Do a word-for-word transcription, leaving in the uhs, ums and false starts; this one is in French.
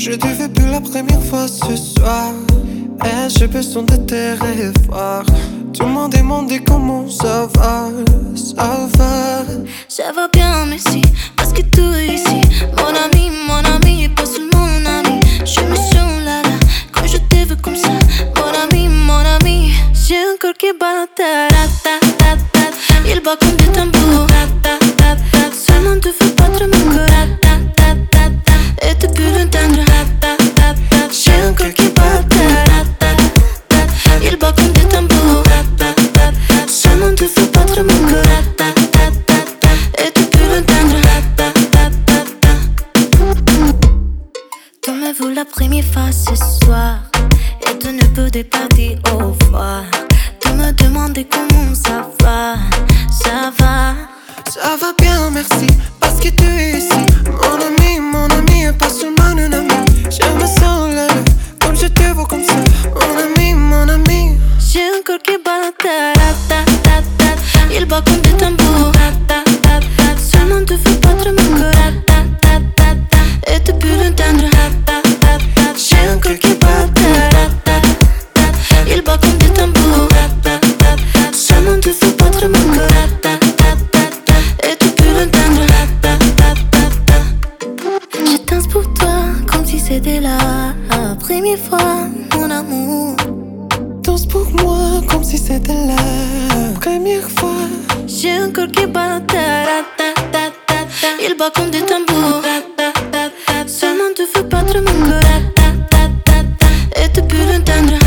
Je t'ai vu pour la première fois ce soir. Et j'ai besoin de te revoir. Tout le monde demande comment ça va. Ça va. Ça va bien, merci. Parce que tout est ici. Mon ami, mon ami, et pas seulement mon ami. Je me sens là là, quand je te veux comme ça. Mon ami, mon ami. J'ai un corps qui bat ta ta ta ta ta. Il bat comme des tambours. Ta ta ta ta. Seulement te fais battre mon corps. Ta ta ta ta. Et tu peux l'entendre. Ta ta ta ta. J'ai un corps qui bat ta ta ta ta. Il bat comme des tambours. Ta ta ta ta. Seulement te fais battre mon corps. Ta ta ta ta. Et tu peux l'entendre. Ta ta ta ta. Tu me vu la première fois ce soir. Et tu ne peux pas dire au revoir. Tu me demandes comment ça va. Ça va. Ça va bien, merci. Parce que tu es ici. Mon ami, mon ami, et pas seulement un ami. Je me sens là, là, comme je te vois comme ça. Mon ami, mon ami. J'ai un corps qui bat ta ta ta ta. Il bat comme des tambours. Ta ta ta ta. Seulement te fais battre mon corps. Ta ta ta ta. Et tu peux l'entendre. Ta ta ta ta. J'ai un corps qui bat ta ta ta. Il bat comme des tambours. Ta ta ta ta. Seulement te fais battre mon corps. Ta ta ta ta. Et tu peux l'entendre. Ta ta ta ta. Je danse pour toi comme si c'était la première fois, mon amour. Danse pour moi comme si c'était la première fois. J'ai un corps qui bat ta ta ta ta ta. Il bat comme des tambours. Ta ta ta ta. Seulement te fais battre mon corps. Ta ta ta ta. Et tu peux l'entendre.